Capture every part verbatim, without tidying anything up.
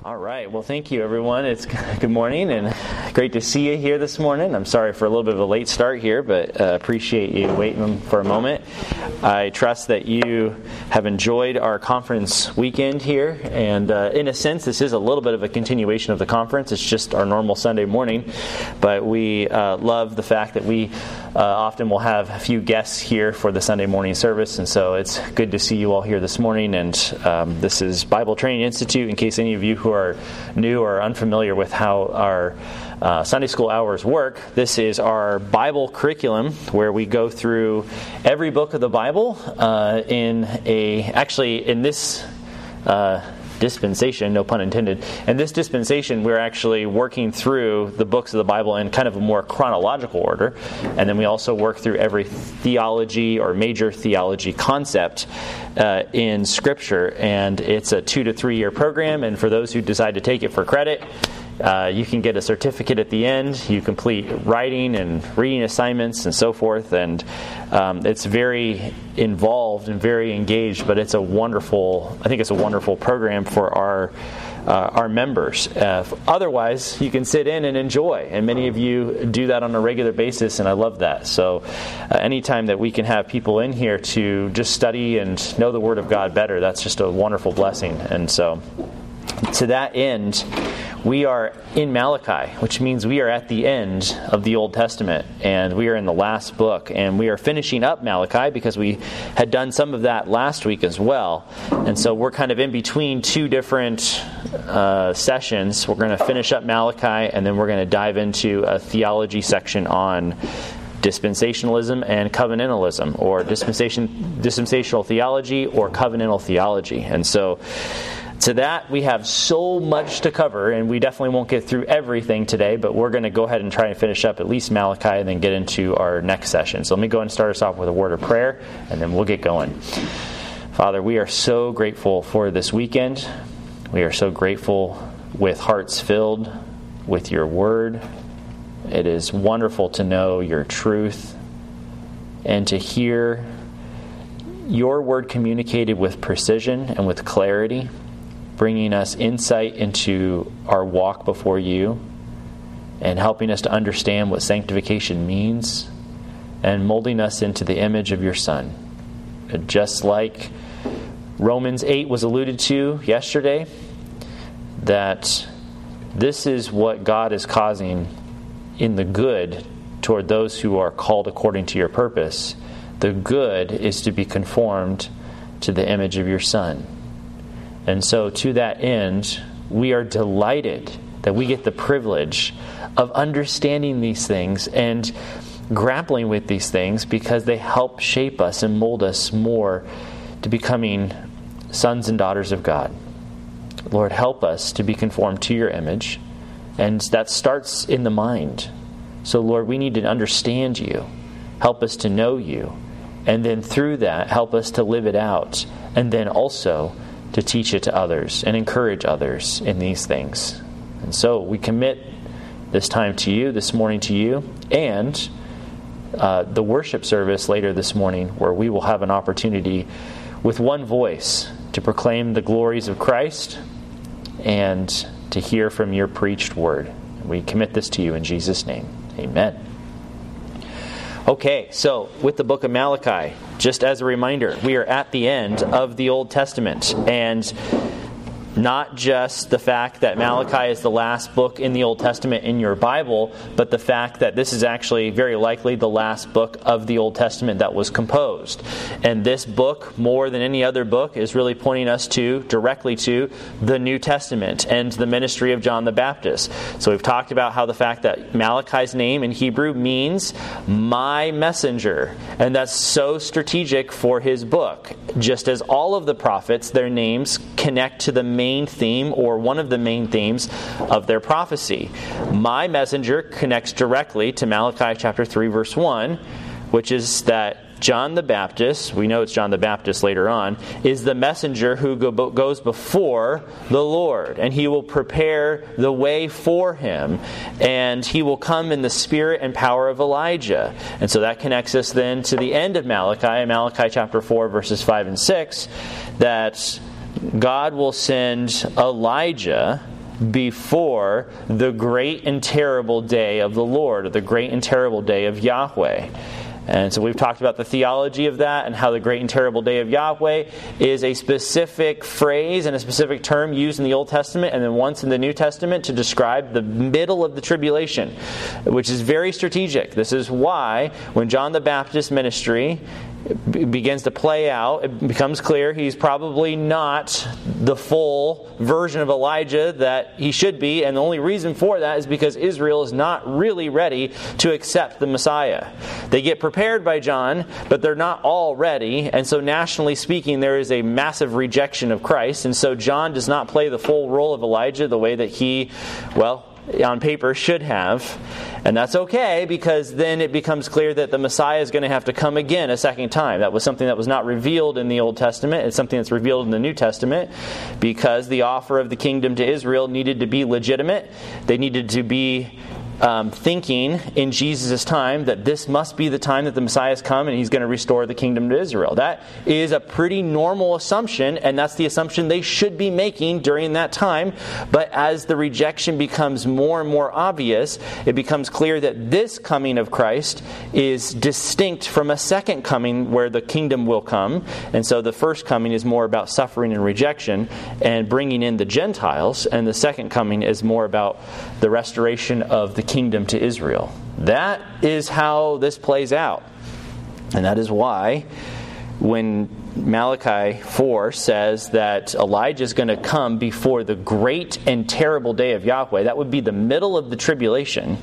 All right. Well, thank you, everyone. It's good morning and great to see you here this morning. I'm sorry for a little bit of a late start here, but uh, appreciate you waiting for a moment. I trust that you have enjoyed our conference weekend here, and uh, in a sense, this is a little bit of a continuation of the conference. It's just our normal Sunday morning, but we uh, love the fact that we uh, often will have a few guests here for the Sunday morning service, and so it's good to see you all here this morning. And um, this is Bible Training Institute, in case any of you who are new or unfamiliar with how our uh, Sunday school hours work. This is our Bible curriculum where we go through every book of the Bible uh, in a, actually in this uh, dispensation, no pun intended. In this dispensation, we're actually working through the books of the Bible in kind of a more chronological order. And then we also work through every theology or major theology concept uh, in Scripture. And it's a two to three year program. And for those who decide to take it for credit, Uh, you can get a certificate at the end. You complete writing and reading assignments and so forth. And um, it's very involved and very engaged, but it's a wonderful, I think it's a wonderful program for our uh, our members. Uh, otherwise, you can sit in and enjoy. And many of you do that on a regular basis, and I love that. So uh, anytime that we can have people in here to just study and know the Word of God better, that's just a wonderful blessing. And so to that end, we are in Malachi, which means we are at the end of the Old Testament, and we are in the last book, and we are finishing up Malachi because we had done some of that last week as well. And so we're kind of in between two different uh, sessions. We're going to finish up Malachi, and then we're going to dive into a theology section on dispensationalism and covenantalism, or dispensation dispensational theology or covenantal theology. And so to that, we have so much to cover, and we definitely won't get through everything today, but we're going to go ahead and try and finish up at least Malachi and then get into our next session. So let me go ahead and start us off with a word of prayer, and then we'll get going. Father, we are so grateful for this weekend. We are so grateful with hearts filled with your word. It is wonderful to know your truth and to hear your word communicated with precision and with clarity, bringing us insight into our walk before you and helping us to understand what sanctification means and molding us into the image of your Son. Just like Romans eight was alluded to yesterday, that this is what God is causing in the good toward those who are called according to your purpose. The good is to be conformed to the image of your Son. And so to that end, we are delighted that we get the privilege of understanding these things and grappling with these things because they help shape us and mold us more to becoming sons and daughters of God. Lord, help us to be conformed to your image, and that starts in the mind. So Lord, we need to understand you. Help us to know you. And then through that, help us to live it out. And then also to teach it to others and encourage others in these things. And so we commit this time to you, this morning to you, and uh, the worship service later this morning, where we will have an opportunity with one voice to proclaim the glories of Christ and to hear from your preached word. We commit this to you in Jesus' name. Amen. Okay, so with the book of Malachi, just as a reminder, we are at the end of the Old Testament. And not just the fact that Malachi is the last book in the Old Testament in your Bible, but the fact that this is actually very likely the last book of the Old Testament that was composed. And this book, more than any other book, is really pointing us to, directly to, the New Testament and the ministry of John the Baptist. So we've talked about how the fact that Malachi's name in Hebrew means my messenger. And that's so strategic for his book. Just as all of the prophets, their names connect to the main theme or one of the main themes of their prophecy. My messenger connects directly to Malachi chapter three verse one, which is that John the Baptist, we know it's John the Baptist later on, is the messenger who go, goes before the Lord, and he will prepare the way for him, and he will come in the spirit and power of Elijah. And so that connects us then to the end of Malachi, Malachi chapter four verses five and six, that God will send Elijah before the great and terrible day of the Lord, or the great and terrible day of Yahweh. And so we've talked about the theology of that and how the great and terrible day of Yahweh is a specific phrase and a specific term used in the Old Testament and then once in the New Testament to describe the middle of the tribulation, which is very strategic. This is why when John the Baptist's ministry begins to play out, it becomes clear he's probably not the full version of Elijah that he should be, and the only reason for that is because Israel is not really ready to accept the Messiah. They get prepared by John, but they're not all ready, and so nationally speaking, there is a massive rejection of Christ, and so John does not play the full role of Elijah the way that he, well, on paper should have. And that's okay, because then it becomes clear that the Messiah is going to have to come again a second time. That was something that was not revealed in the Old Testament. It's something that's revealed in the New Testament, because the offer of the kingdom to Israel needed to be legitimate. They needed to be Um, thinking in Jesus' time that this must be the time that the Messiah has come and he's going to restore the kingdom to Israel. That is a pretty normal assumption, and that's the assumption they should be making during that time. But as the rejection becomes more and more obvious, it becomes clear that this coming of Christ is distinct from a second coming where the kingdom will come. And so the first coming is more about suffering and rejection and bringing in the Gentiles, and the second coming is more about the restoration of the kingdom to Israel. That is how this plays out. And that is why when Malachi four says that Elijah is going to come before the great and terrible day of Yahweh, that would be the middle of the tribulation,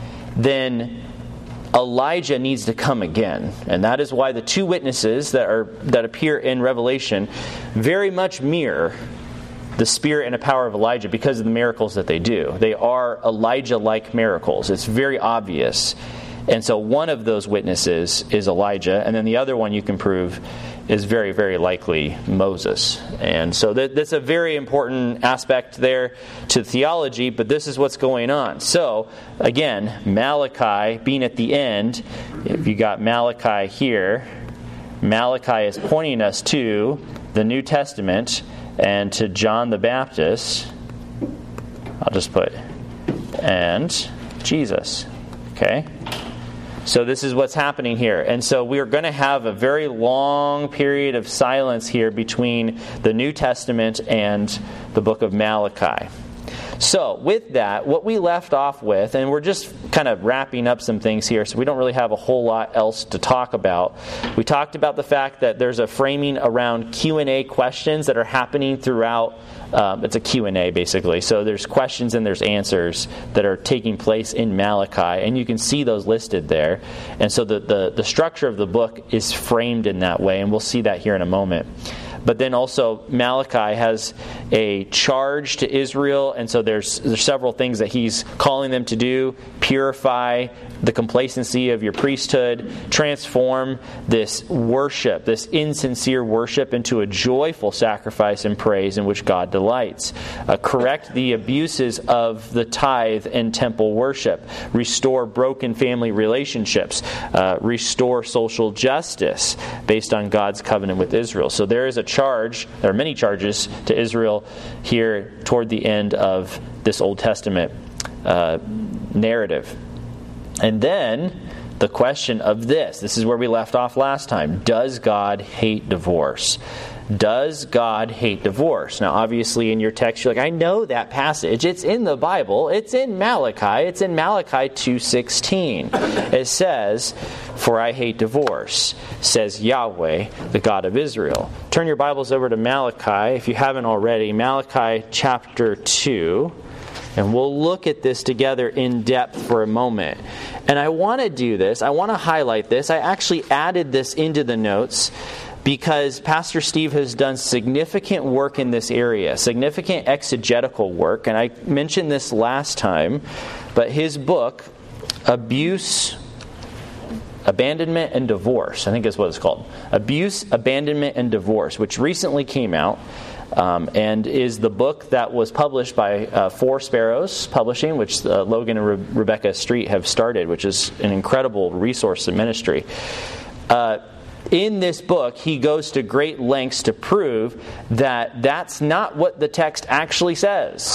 then Elijah needs to come again. And that is why the two witnesses that are that appear in Revelation very much mirror the spirit and the power of Elijah because of the miracles that they do. They are Elijah-like miracles. It's very obvious. And so one of those witnesses is Elijah, and then the other one you can prove is very, very likely Moses. And so that, that's a very important aspect there to theology, but this is what's going on. So, again, Malachi being at the end, if you got Malachi here, Malachi is pointing us to the New Testament and to John the Baptist. I'll just put, and Jesus. Okay? So this is what's happening here. And so we are going to have a very long period of silence here between the New Testament and the book of Malachi. So with that, what we left off with, and we're just kind of wrapping up some things here, so we don't really have a whole lot else to talk about. We talked about the fact that there's a framing around Q and A questions that are happening throughout. Um, it's a Q and A basically. So there's questions and there's answers that are taking place in Malachi, and you can see those listed there. And so the, the, the structure of the book is framed in that way, and we'll see that here in a moment. But then also Malachi has a charge to Israel, and so there's there's several things that he's calling them to do. Purify the complacency of your priesthood, transform this worship, this insincere worship, into a joyful sacrifice and praise in which God delights. Uh, correct the abuses of the tithe and temple worship. Restore broken family relationships. Uh, restore social justice based on God's covenant with Israel. So there is a charge, there are many charges to Israel here toward the end of this Old Testament uh, narrative. And then the question of this, this is where we left off last time. Does God hate divorce? Does God hate divorce? Now, obviously, in your text, you're like, I know that passage. It's in the Bible. It's in Malachi. It's in Malachi two sixteen. It says, for I hate divorce, says Yahweh, the God of Israel. Turn your Bibles over to Malachi, if you haven't already. Malachi chapter two. And we'll look at this together in depth for a moment. And I want to do this. I want to highlight this. I actually added this into the notes because Pastor Steve has done significant work in this area, significant exegetical work. And I mentioned this last time, but his book, Abuse, Abandonment, and Divorce, I think is what it's called. Abuse, Abandonment, and Divorce, which recently came out. Um, and is the book that was published by uh, Four Sparrows Publishing, which uh, Logan and Re- Rebecca Street have started, which is an incredible resource in ministry. Uh, in this book, he goes to great lengths to prove that that's not what the text actually says.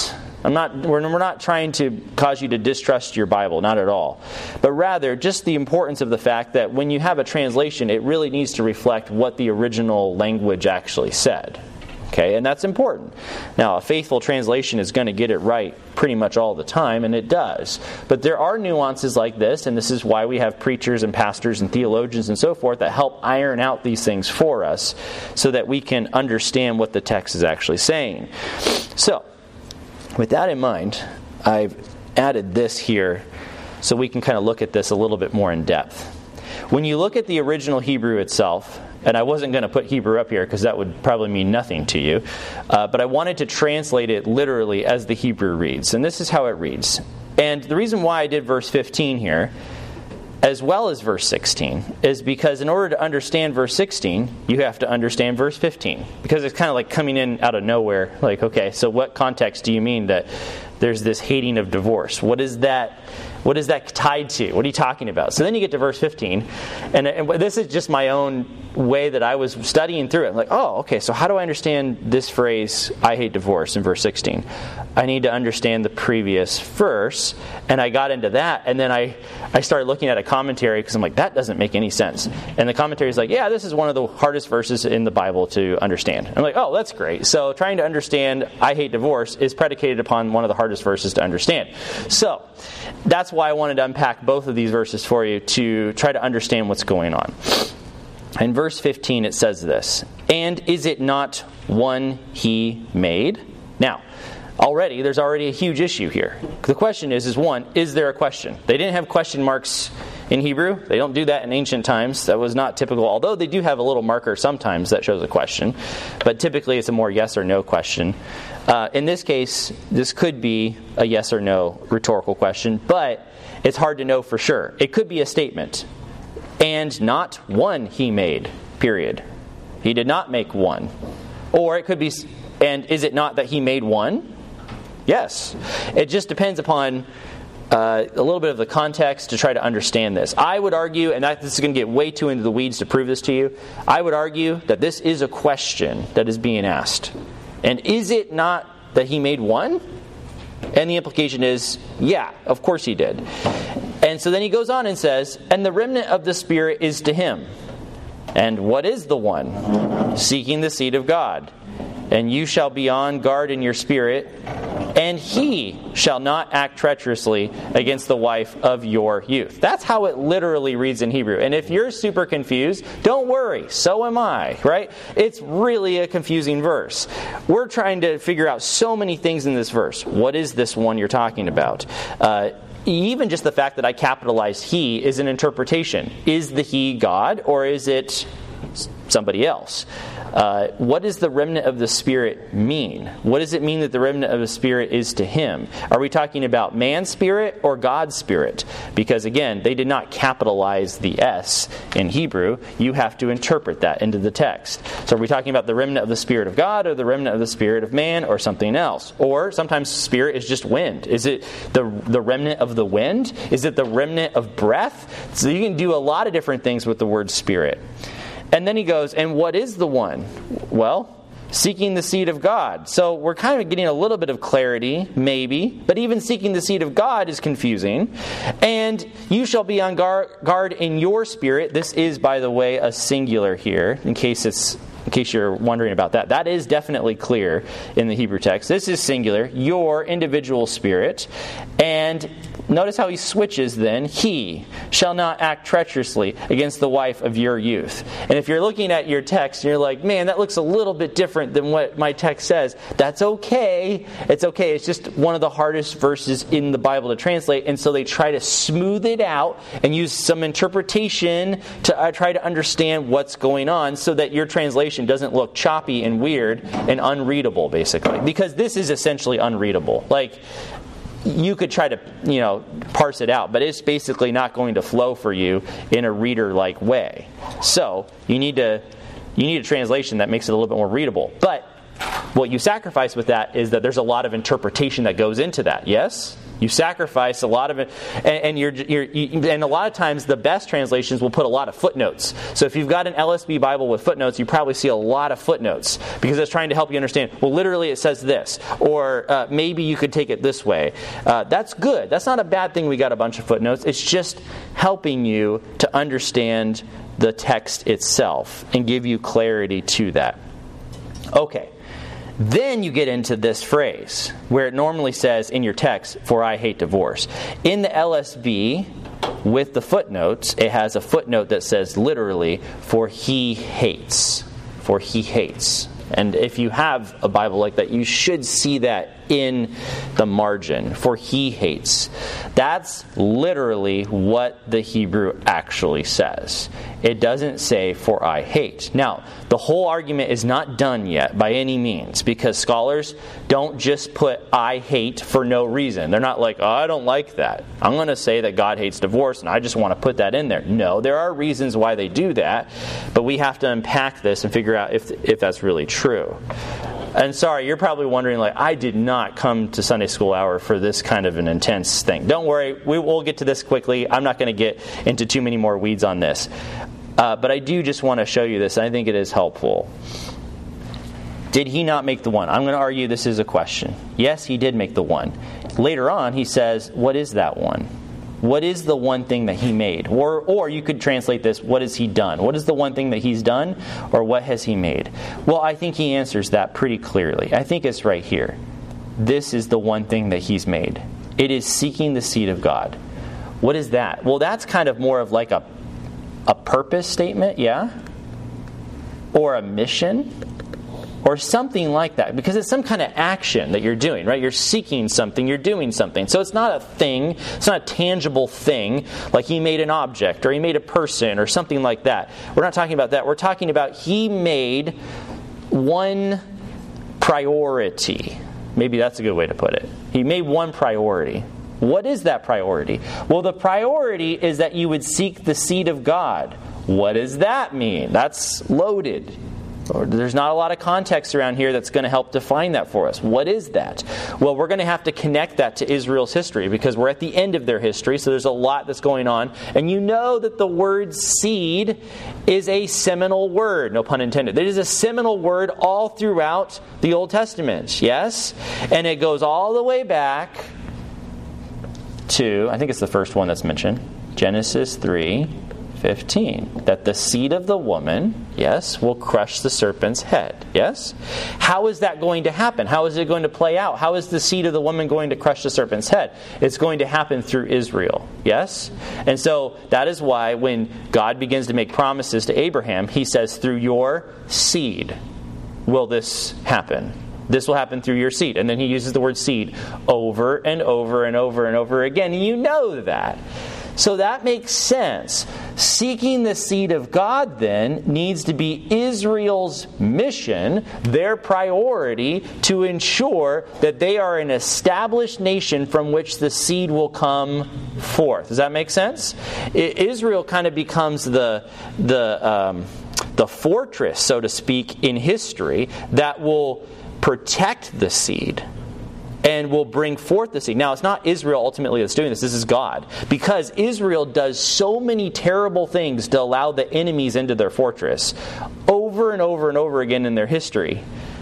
I'm not, we're, we're not trying to cause you to distrust your Bible, not at all. But rather, just the importance of the fact that when you have a translation, it really needs to reflect what the original language actually said. Okay, and that's important. Now, a faithful translation is going to get it right pretty much all the time, and it does. But there are nuances like this, and this is why we have preachers and pastors and theologians and so forth that help iron out these things for us so that we can understand what the text is actually saying. So, with that in mind, I've added this here so we can kind of look at this a little bit more in depth. When you look at the original Hebrew itself, and I wasn't going to put Hebrew up here because that would probably mean nothing to you, uh, but I wanted to translate it literally as the Hebrew reads. And this is how it reads. And the reason why I did verse fifteen here, as well as verse sixteen, is because in order to understand verse sixteen, you have to understand verse fifteen. Because it's kind of like coming in out of nowhere. Like, okay, so what context do you mean that there's this hating of divorce? What is that? What is that tied to? What are you talking about? So then you get to verse fifteen, and, and this is just my own way that I was studying through it. I'm like, oh, okay, so how do I understand this phrase, I hate divorce, in verse sixteen? I need to understand the previous verse, and I got into that, and then I, I started looking at a commentary, because I'm like, that doesn't make any sense. And the commentary is like, yeah, this is one of the hardest verses in the Bible to understand. I'm like, oh, that's great. So trying to understand I hate divorce is predicated upon one of the hardest verses to understand. So that's why I wanted to unpack both of these verses for you to try to understand what's going on. In verse fifteen it says this, and is it not one he made? Now, already, there's already a huge issue here. The question is, is one, is there a question? They didn't have question marks in Hebrew. They don't do that in ancient times. That was not typical, although they do have a little marker sometimes that shows a question. But typically it's a more yes or no question. Uh, in this case, this could be a yes or no rhetorical question, but it's hard to know for sure. It could be a statement. And not one he made, period. He did not make one. Or it could be, and is it not that he made one? Yes. It just depends upon uh, a little bit of the context to try to understand this. I would argue, and that, this is going to get way too into the weeds to prove this to you, I would argue that this is a question that is being asked. And is it not that he made one? And the implication is, yeah, of course he did. And so then he goes on and says, and the remnant of the Spirit is to him. And what is the one? Seeking the seed of God. And you shall be on guard in your spirit, and he shall not act treacherously against the wife of your youth. That's how it literally reads in Hebrew. And if you're super confused, don't worry, so am I, right? It's really a confusing verse. We're trying to figure out so many things in this verse. What is this one you're talking about? Uh, even just the fact that I capitalized he is an interpretation. Is the he God, or is it somebody else? Uh, what does the remnant of the Spirit mean? What does it mean that the remnant of the Spirit is to him? Are we talking about man's spirit or God's Spirit? Because again, they did not capitalize the S in Hebrew. You have to interpret that into the text. So are we talking about the remnant of the Spirit of God, or the remnant of the Spirit of man, or something else? Or sometimes Spirit is just wind. Is it the, the remnant of the wind? Is it the remnant of breath? So you can do a lot of different things with the word Spirit. And then he goes, and what is the one? Well, seeking the seed of God. So we're kind of getting a little bit of clarity, maybe. But even seeking the seed of God is confusing. And you shall be on guard, guard in your spirit. This is, by the way, a singular here, in case it's in case you're wondering about that. That is definitely clear in the Hebrew text. This is singular, your individual spirit. And notice how he switches then. He shall not act treacherously against the wife of your youth. And if you're looking at your text and you're like, man, that looks a little bit different than what my text says, that's okay. It's okay. It's just one of the hardest verses in the Bible to translate. And so they try to smooth it out and use some interpretation to uh, try to understand what's going on so that your translation doesn't look choppy and weird and unreadable, basically. Because this is essentially unreadable. Like, you could try to, you know, parse it out, but it's basically not going to flow for you in a reader-like way. So, you need to you need a translation that makes it a little bit more readable. But what you sacrifice with that is that there's a lot of interpretation that goes into that. Yes? You sacrifice a lot of it, and, and you're, you're you, and a lot of times the best translations will put a lot of footnotes. So if you've got an L S B Bible with footnotes, you probably see a lot of footnotes because it's trying to help you understand. Well, literally it says this, or uh, maybe you could take it this way. Uh, that's good. That's not a bad thing. We got a bunch of footnotes. It's just helping you to understand the text itself and give you clarity to that. Okay. Then you get into this phrase where it normally says in your text, "For I hate divorce." In the L S B, with the footnotes, it has a footnote that says literally, "For he hates." For he hates. And if you have a Bible like that, you should see that in the margin. For he hates. That's literally what the Hebrew actually says. It doesn't say, "For I hate." Now, the whole argument is not done yet by any means, because scholars don't just put "I hate" for no reason. They're not like, "Oh, I don't like that. I'm going to say that God hates divorce, and I just want to put that in there." No, there are reasons why they do that, but we have to unpack this and figure out if if that's really true. And sorry, you're probably wondering, like, I did not come to Sunday School Hour for this kind of an intense thing. Don't worry, we will get to this quickly. I'm not going to get into too many more weeds on this. Uh, but I do just want to show you this, and I think it is helpful. Did he not make the one? I'm going to argue this is a question. Yes, he did make the one. Later on, he says, what is that one? What is the one thing that he made? Or or you could translate this, what has he done? What is the one thing that he's done? Or what has he made? Well, I think he answers that pretty clearly. I think it's right here. This is the one thing that he's made. It is seeking the seed of God. What is that? Well, that's kind of more of like a, a purpose statement, yeah? Or a mission? Or something like that, because it's some kind of action that you're doing, right? You're seeking something, you're doing something. So it's not a thing, it's not a tangible thing, like he made an object, or he made a person, or something like that. We're not talking about that. We're talking about he made one priority. Maybe that's a good way to put it. He made one priority. What is that priority? Well, the priority is that you would seek the seed of God. What does that mean? That's loaded. Or there's not a lot of context around here that's going to help define that for us. What is that? Well, we're going to have to connect that to Israel's history, because we're at the end of their history, so there's a lot that's going on. And you know that the word seed is a seminal word, no pun intended. It is a seminal word all throughout the Old Testament, yes? And it goes all the way back to, I think it's the first one that's mentioned, Genesis three fifteen, that the seed of the woman, yes, will crush the serpent's head, yes? How is that going to happen? How is it going to play out? How is the seed of the woman going to crush the serpent's head? It's going to happen through Israel, yes? And so that is why when God begins to make promises to Abraham, he says, through your seed will this happen. This will happen through your seed. And then he uses the word seed over and over and over and over again. And you know that. So that makes sense. Seeking the seed of God, then, needs to be Israel's mission, their priority, to ensure that they are an established nation from which the seed will come forth. Does that make sense? Israel kind of becomes the the um, the fortress, so to speak, in history that will protect the seed and will bring forth the seed. Now, it's not Israel ultimately that's doing this. This is God. Because Israel does so many terrible things to allow the enemies into their fortress over and over and over again in their history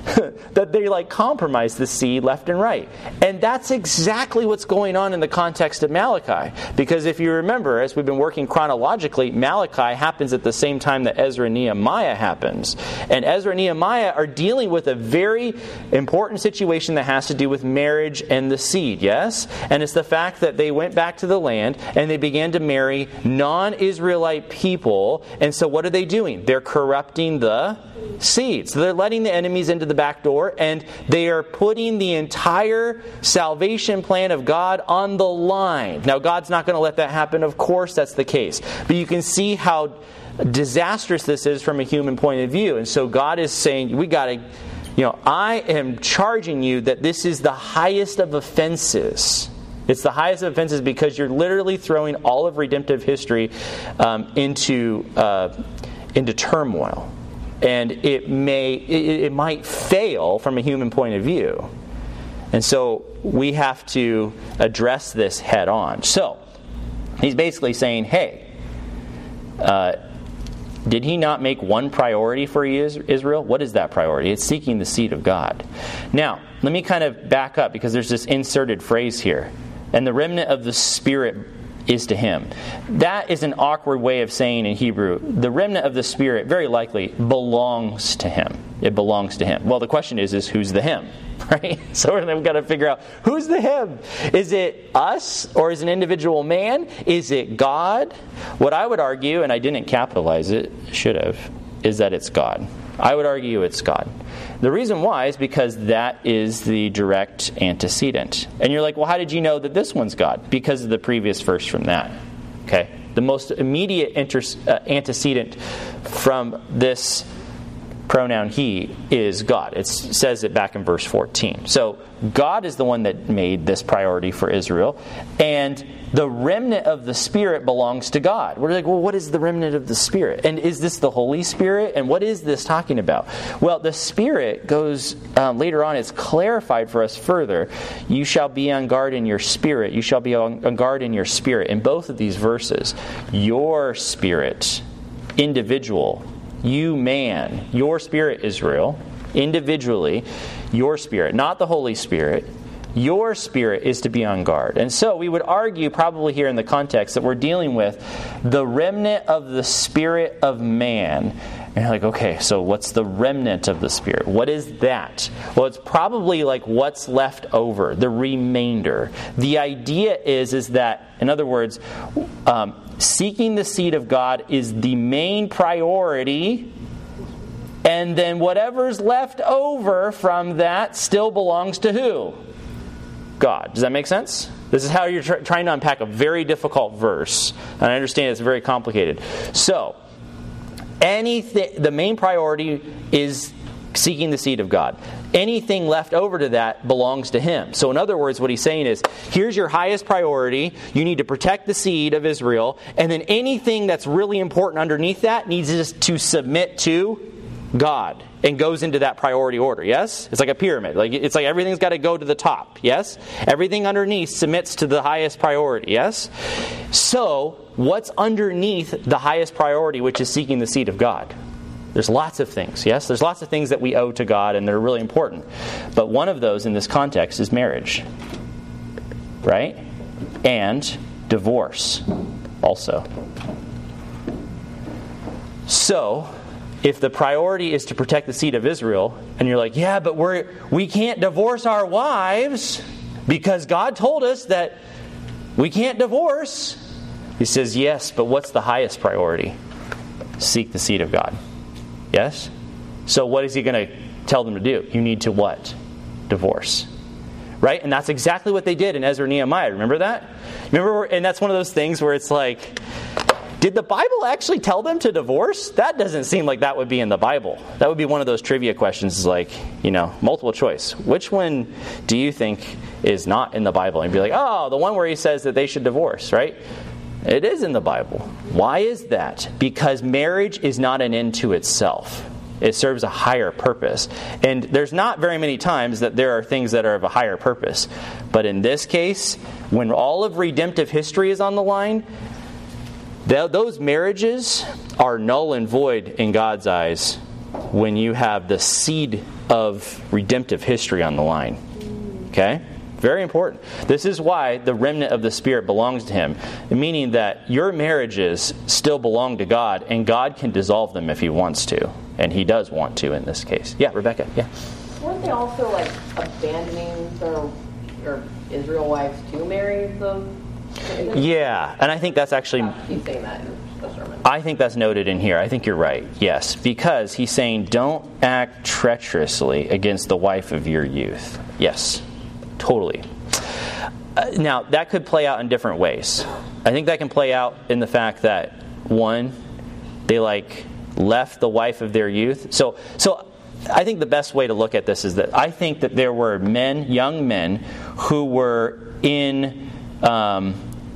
that they like compromise the seed left and right. And that's exactly what's going on in the context of Malachi. Because if you remember, as we've been working chronologically, Malachi happens at the same time that Ezra and Nehemiah happens. And Ezra and Nehemiah are dealing with a very important situation that has to do with marriage and the seed, yes? And it's the fact that they went back to the land and they began to marry non-Israelite people. And so what are they doing? They're corrupting the seed. So they're letting the enemies into the back door, and they are putting the entire salvation plan of God on the line. Now, God's not going to let that happen. Of course, that's the case. But you can see how disastrous this is from a human point of view. And so God is saying, we got to, you know, I am charging you that this is the highest of offenses. It's the highest of offenses because you're literally throwing all of redemptive history um, into uh, into turmoil. And it may, it, it might fail from a human point of view. And so we have to address this head on. So he's basically saying, hey, uh, did he not make one priority for Israel? What is that priority? It's seeking the seed of God. Now, let me kind of back up because there's this inserted phrase here. And the remnant of the Spirit is to him. That is an awkward way of saying in Hebrew, the remnant of the Spirit very likely belongs to him. It belongs to him. Well, the question is, is who's the him? Right? So we've got to figure out, who's the him? Is it us, or is it an individual man? Is it God? What I would argue, and I didn't capitalize it, should have, is that it's God. I would argue it's God. The reason why is because that is the direct antecedent. And you're like, well, how did you know that this one's God? Because of the previous verse from that. Okay? The most immediate inter- uh, antecedent from this pronoun he is God. It says it back in verse fourteen. So God is the one that made this priority for Israel, and the remnant of the Spirit belongs to God. We're like, well, what is the remnant of the Spirit? And is this the Holy Spirit? And what is this talking about? Well, the Spirit goes, um, later on, it's clarified for us further. You shall be on guard in your spirit. You shall be on, on guard in your spirit. In both of these verses, your spirit, individual, you man, your spirit, Israel, individually, your spirit, not the Holy Spirit, your spirit is to be on guard. And so we would argue probably here in the context that we're dealing with the remnant of the spirit of man. And you're like, okay, so what's the remnant of the Spirit? What is that? Well, it's probably like what's left over, the remainder. The idea is, is that, in other words, um, seeking the seed of God is the main priority, and then whatever's left over from that still belongs to who? God. Does that make sense? This is how you're tr- trying to unpack a very difficult verse. And I understand it's very complicated. So, anything, the main priority is seeking the seed of God. Anything left over to that belongs to Him. So in other words, what he's saying is, here's your highest priority. You need to protect the seed of Israel. And then anything that's really important underneath that needs to submit to God and goes into that priority order. Yes? It's like a pyramid. Like it's like everything's got to go to the top. Yes? Everything underneath submits to the highest priority. Yes? So, what's underneath the highest priority, which is seeking the seed of God? There's lots of things. Yes? There's lots of things that we owe to God and they're really important. But one of those in this context is marriage. Right? And divorce also. So, if the priority is to protect the seed of Israel, and you're like, yeah, but we're, we can't divorce our wives because God told us that we can't divorce. He says, yes, but what's the highest priority? Seek the seed of God. Yes? So what is he going to tell them to do? You need to what? Divorce. Right? And that's exactly what they did in Ezra and Nehemiah. Remember that? Remember, and that's one of those things where it's like, did the Bible actually tell them to divorce? That doesn't seem like that would be in the Bible. That would be one of those trivia questions like, you know, multiple choice. Which one do you think is not in the Bible? And you'd be like, oh, the one where he says that they should divorce, right? It is in the Bible. Why is that? Because marriage is not an end to itself. It serves a higher purpose. And there's not very many times that there are things that are of a higher purpose. But in this case, when all of redemptive history is on the line, those marriages are null and void in God's eyes when you have the seed of redemptive history on the line. Okay? Very important. This is why the remnant of the Spirit belongs to Him, meaning that your marriages still belong to God, and God can dissolve them if He wants to. And He does want to in this case. Yeah, Rebecca, yeah. Weren't they also like abandoning their, their Israel wives to marry the... Yeah, and I think that's actually... He's saying that in the sermon. I think that's noted in here. I think you're right, yes. Because he's saying, don't act treacherously against the wife of your youth. Yes, totally. Uh, now, that could play out in different ways. I think that can play out in the fact that, one, they like left the wife of their youth. So, so I think the best way to look at this is that I think that there were men, young men, who were in... Um,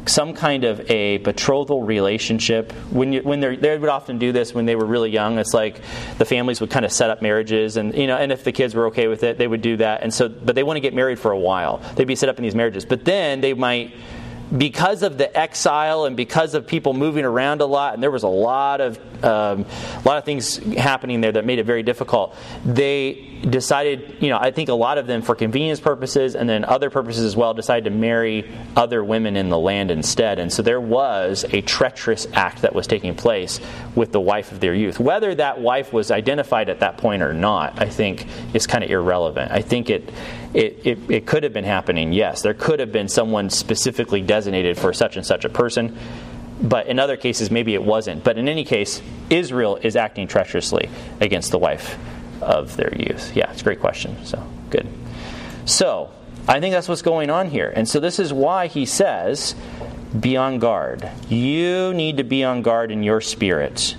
some kind of a betrothal relationship. When you, when they they would often do this when they were really young. It's like the families would kind of set up marriages, and you know, and if the kids were okay with it, they would do that. And so, but they want to get married for a while. They'd be set up in these marriages, but then they might, because of the exile and because of people moving around a lot, and there was a lot of um, a lot of things happening there that made it very difficult, they decided, you know, I think a lot of them for convenience purposes and then other purposes as well, decided to marry other women in the land instead. And so there was a treacherous act that was taking place with the wife of their youth. Whether that wife was identified at that point or not, I think is kind of irrelevant. I think it It, it, it could have been happening, yes. There could have been someone specifically designated for such and such a person. But in other cases, maybe it wasn't. But in any case, Israel is acting treacherously against the wife of their youth. Yeah, it's a great question. So, good. So, I think that's what's going on here. And so this is why he says, be on guard. You need to be on guard in your spirit.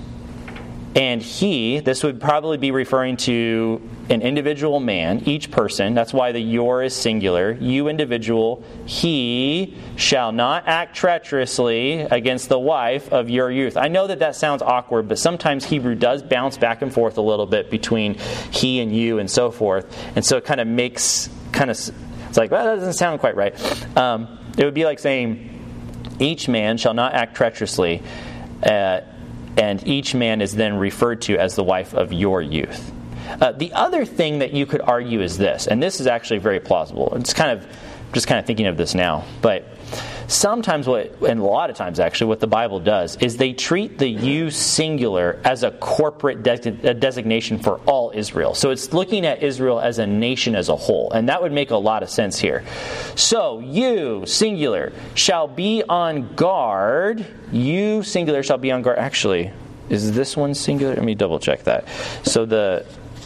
And he, this would probably be referring to an individual man, each person. That's why the your is singular. You individual, he shall not act treacherously against the wife of your youth. I know that that sounds awkward, but sometimes Hebrew does bounce back and forth a little bit between he and you and so forth. And so it kind of makes, kind of, it's like, well, that doesn't sound quite right. Um, it would be like saying, each man shall not act treacherously, uh, and each man is then referred to as the wife of your youth. Uh, the other thing that you could argue is this, and this is actually very plausible. It's kind of, just kind of thinking of this now, but sometimes what, and a lot of times actually, what the Bible does is they treat the you singular as a corporate de- a designation for all Israel. So it's looking at Israel as a nation as a whole, and that would make a lot of sense here. So you singular shall be on guard. You singular shall be on guard. Actually, is this one singular? Let me double check that. So the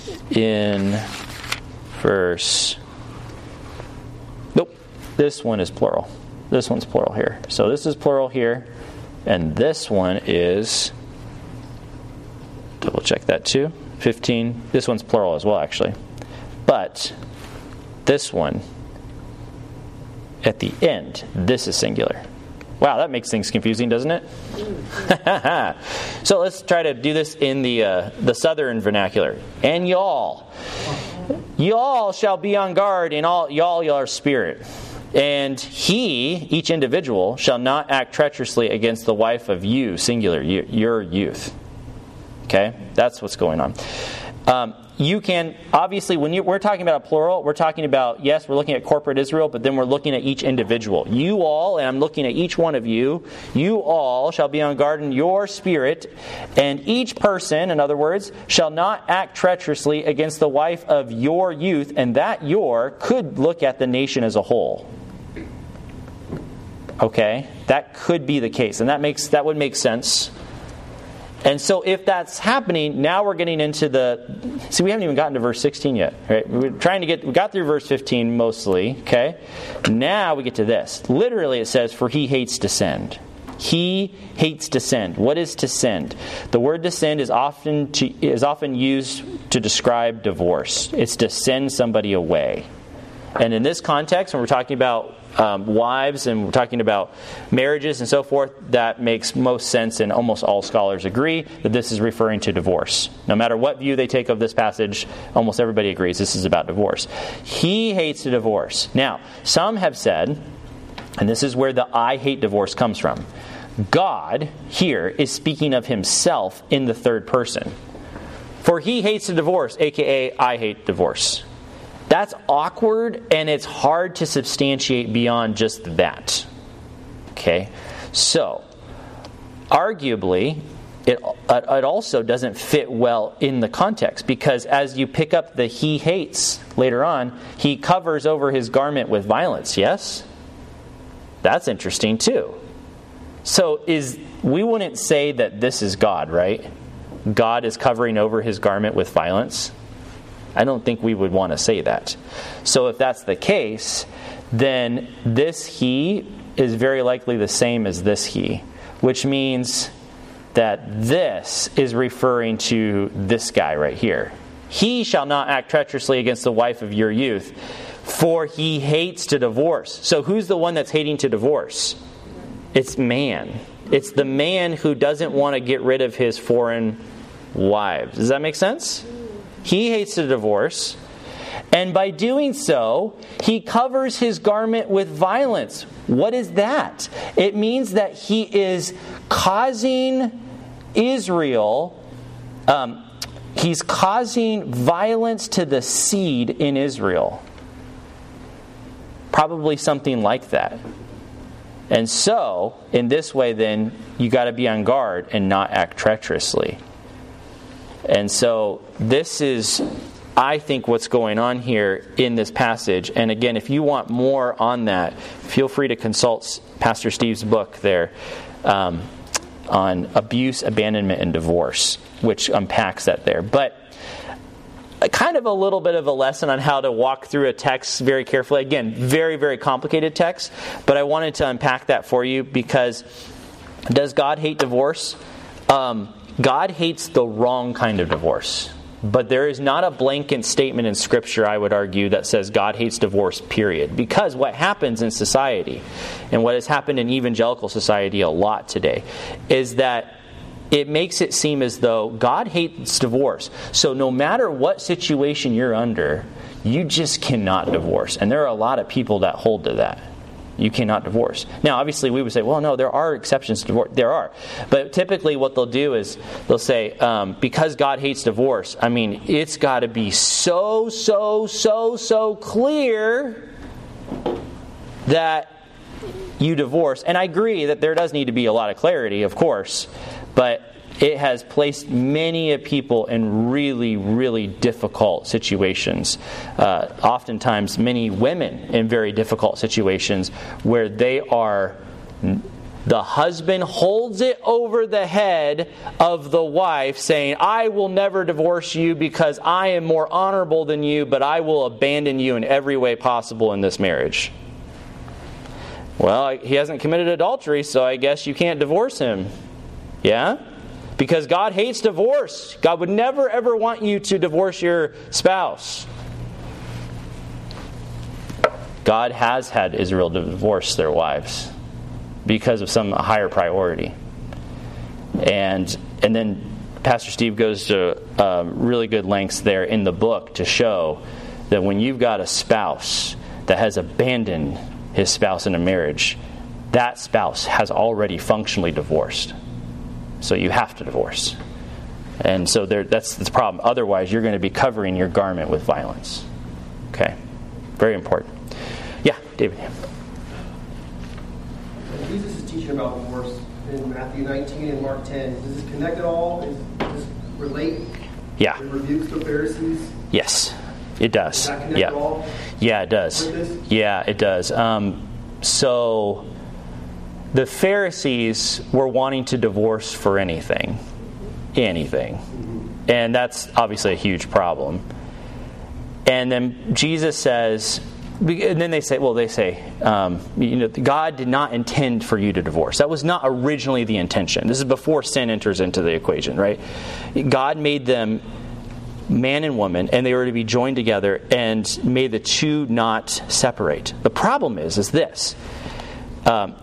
in verse, nope, this one is plural. This one's plural here. So this is plural here, and this one is, double check that too, fifteen. This one's plural as well, actually. But this one, at the end, this is singular. Wow, that makes things confusing, doesn't it? So let's try to do this in the uh, the southern vernacular. And y'all, y'all shall be on guard in all y'all your spirit. And he, each individual, shall not act treacherously against the wife of you, singular, you, your youth. Okay? That's what's going on. Um, you can, obviously, when you, we're talking about a plural, we're talking about, yes, we're looking at corporate Israel, but then we're looking at each individual. You all, and I'm looking at each one of you, you all shall be on guard in your spirit, and each person, in other words, shall not act treacherously against the wife of your youth, and that your could look at the nation as a whole. Okay? That could be the case, and that makes that would make sense. And so if that's happening, now we're getting into the... See, we haven't even gotten to verse sixteen yet. Right? We're trying to get... We got through verse fifteen mostly. Okay? Now we get to this. Literally it says, for he hates to send. He hates to send. What is to send? The word to send is often to, is often used to describe divorce. It's to send somebody away. And in this context, when we're talking about um, wives and we're talking about marriages and so forth, that makes most sense, and almost all scholars agree that this is referring to divorce. No matter what view they take of this passage, almost everybody agrees this is about divorce. He hates to divorce. Now, some have said, and this is where the I hate divorce comes from, God here is speaking of himself in the third person. For he hates to divorce, aka I hate divorce. That's awkward, and it's hard to substantiate beyond just that. Okay? So, arguably, it, it also doesn't fit well in the context, because as you pick up the he hates later on, he covers over his garment with violence, yes? That's interesting too. So, is we wouldn't say that this is God, right? God is covering over his garment with violence. I don't think we would want to say that. So if that's the case, then this he is very likely the same as this he, which means that this is referring to this guy right here. He shall not act treacherously against the wife of your youth, for he hates to divorce. So who's the one that's hating to divorce? It's man. It's the man who doesn't want to get rid of his foreign wives. Does that make sense? He hates the divorce. And by doing so, he covers his garment with violence. What is that? It means that he is causing Israel, um, he's causing violence to the seed in Israel. Probably something like that. And so, in this way then, you got to be on guard and not act treacherously. And so, this is, I think, what's going on here in this passage. And again, if you want more on that, feel free to consult Pastor Steve's book there um, on abuse, abandonment, and divorce, which unpacks that there. But kind of a little bit of a lesson on how to walk through a text very carefully. Again, very, very complicated text, but I wanted to unpack that for you because does God hate divorce? Um, God hates the wrong kind of divorce. But there is not a blanket statement in Scripture, I would argue, that says God hates divorce, period. Because what happens in society, and what has happened in evangelical society a lot today, is that it makes it seem as though God hates divorce. So no matter what situation you're under, you just cannot divorce. And there are a lot of people that hold to that. You cannot divorce. Now, obviously, we would say, well, no, there are exceptions to divorce. There are. But typically what they'll do is they'll say, um, because God hates divorce, I mean, it's got to be so, so, so, so clear that you divorce. And I agree that there does need to be a lot of clarity, of course. But it has placed many people in really, really difficult situations. Uh, oftentimes, many women in very difficult situations where they are, the husband holds it over the head of the wife saying, I will never divorce you because I am more honorable than you, but I will abandon you in every way possible in this marriage. Well, he hasn't committed adultery, so I guess you can't divorce him. Yeah? Because God hates divorce. God would never ever want you to divorce your spouse. God has had Israel divorce their wives because of some higher priority. And and then Pastor Steve goes to uh, really good lengths there in the book to show that when you've got a spouse that has abandoned his spouse in a marriage, that spouse has already functionally divorced. So you have to divorce. And so there, that's the problem. Otherwise, you're going to be covering your garment with violence. Okay? Very important. Yeah, David. Jesus is teaching about divorce in Matthew nineteen and Mark ten. Does this connect at all? Is, does this relate? Yeah. It rebukes the Pharisees? Yes, it does. Does that connect yeah. at all? Yeah, it does. Yeah, it does. Um, so the Pharisees were wanting to divorce for anything. Anything. Mm-hmm. And that's obviously a huge problem. And then Jesus says, and then they say, well, they say, um, you know, God did not intend for you to divorce. That was not originally the intention. This is before sin enters into the equation, right? God made them man and woman, and they were to be joined together, and made the two not separate. The problem is, is this. Um,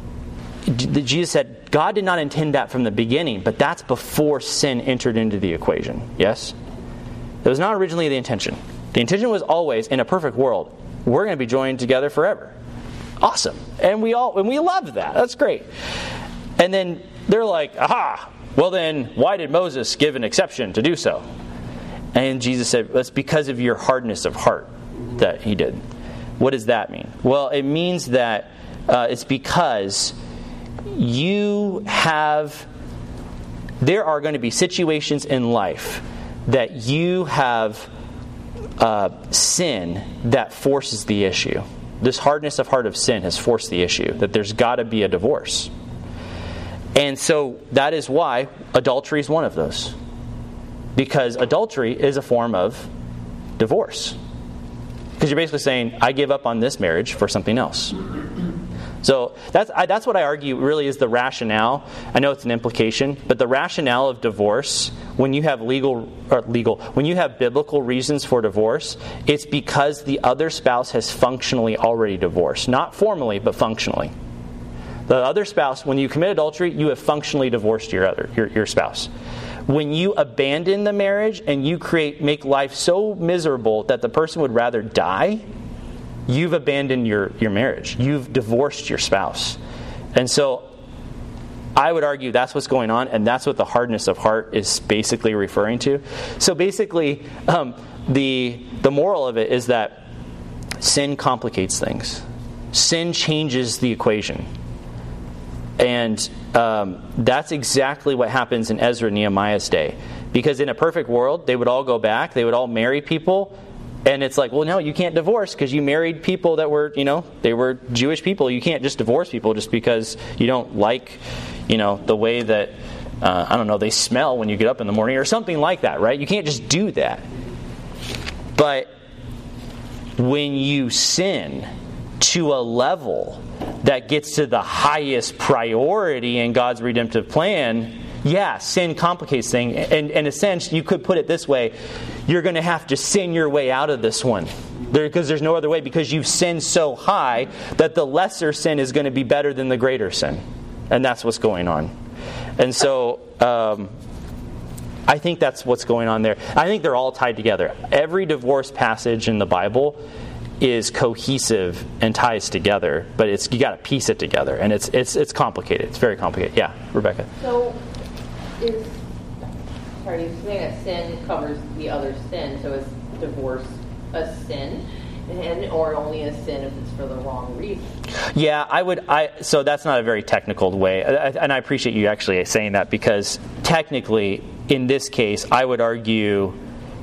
Jesus said, God did not intend that from the beginning, but that's before sin entered into the equation. Yes? It was not originally the intention. The intention was always, in a perfect world, we're going to be joined together forever. Awesome. And we all and we love that. That's great. And then they're like, aha, well then, why did Moses give an exception to do so? And Jesus said, well, it's because of your hardness of heart that he did. What does that mean? Well, it means that uh, it's because you have, there are going to be situations in life that you have uh, sin that forces the issue. This hardness of heart of sin has forced the issue, that there's got to be a divorce. And so that is why adultery is one of those. Because adultery is a form of divorce. Because you're basically saying, I give up on this marriage for something else. So that's I, that's what I argue really is the rationale. I know it's an implication, but the rationale of divorce, when you have legal or legal, when you have biblical reasons for divorce, it's because the other spouse has functionally already divorced, not formally, but functionally. The other spouse, when you commit adultery, you have functionally divorced your other your, your spouse. When you abandon the marriage and you create make life so miserable that the person would rather die, you've abandoned your, your marriage. You've divorced your spouse. And so I would argue that's what's going on, and that's what the hardness of heart is basically referring to. So basically, um, the the moral of it is that sin complicates things. Sin changes the equation. And um, that's exactly what happens in Ezra and Nehemiah's day. Because in a perfect world, they would all go back, they would all marry people, and it's like, well, no, you can't divorce because you married people that were, you know, they were Jewish people. You can't just divorce people just because you don't like, you know, the way that, uh, I don't know, they smell when you get up in the morning or something like that, right? You can't just do that. But when you sin to a level that gets to the highest priority in God's redemptive plan, yeah, sin complicates things. And, and in a sense, you could put it this way, you're going to have to sin your way out of this one. There, because there's no other way, because you've sinned so high that the lesser sin is going to be better than the greater sin. And that's what's going on. And so um, I think that's what's going on there. I think they're all tied together. Every divorce passage in the Bible is cohesive and ties together, but it's you got to piece it together, and it's it's it's complicated. It's very complicated. Yeah, Rebecca. So, is sorry, you're saying that sin covers the other sin. So is divorce a sin, and or only a sin if it's for the wrong reason? Yeah, I would. I so that's not a very technical way, and I appreciate you actually saying that, because technically, in this case, I would argue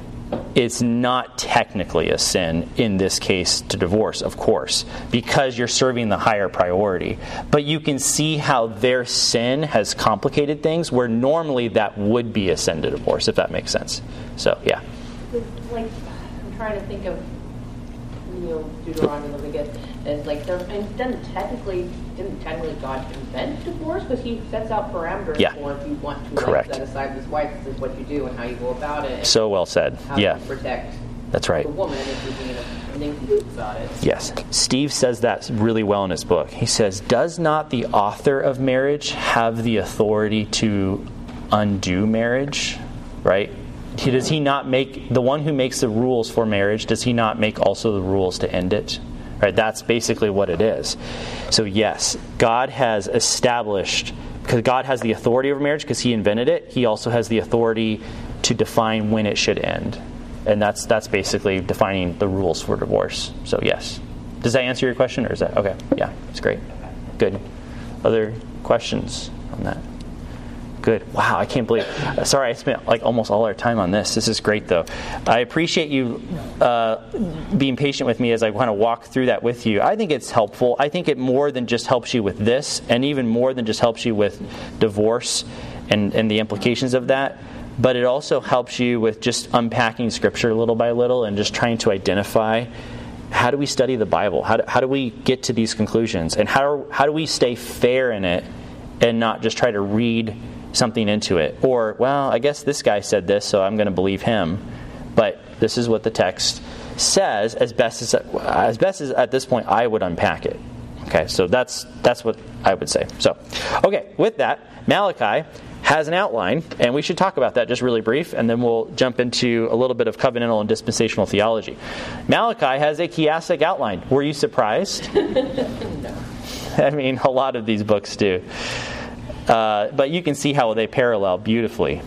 it's not technically a sin in this case to divorce, of course, because you're serving the higher priority. But you can see how their sin has complicated things, where normally that would be a sin to divorce, if that makes sense. So, yeah. Like, I'm trying to think of, you know, Deuteronomy, Leviticus, and like, there, and then technically, didn't technically God invent divorce? Because He sets out parameters yeah. for if you want to Correct. Like, set aside this wife, this is what you do and how you go about it. So well said. How yeah. you protect That's right. the woman if you're being a nincompoops about it. Yes. Steve says that really well in his book. He says, does not the author of marriage have the authority to undo marriage? Right? Does he not make, the one who makes the rules for marriage, does he not make also the rules to end it? Right? That's basically what it is. So yes, God has established, because God has the authority over marriage because He invented it, He also has the authority to define when it should end. And that's that's basically defining the rules for divorce. So yes. Does that answer your question, or is that okay? Yeah, it's great. Good. Other questions on that? Good. Wow, I can't believe. Uh, sorry, I spent like almost all our time on this. This is great, though. I appreciate you uh, being patient with me as I kind of walk through that with you. I think it's helpful. I think it more than just helps you with this, and even more than just helps you with divorce and, and the implications of that. But it also helps you with just unpacking Scripture little by little and just trying to identify, how do we study the Bible? How do, how do we get to these conclusions? And how how do we stay fair in it and not just try to read something into it? Or, well, I guess this guy said this, so I'm going to believe him. But this is what the text says, as best as as best as at this point I would unpack it. Okay, so that's that's what I would say. So, okay, with that, Malachi has an outline, and we should talk about that just really brief, and then we'll jump into a little bit of covenantal and dispensational theology. Malachi has a chiastic outline. Were you surprised? No. I mean, a lot of these books do. Uh, but you can see how they parallel beautifully.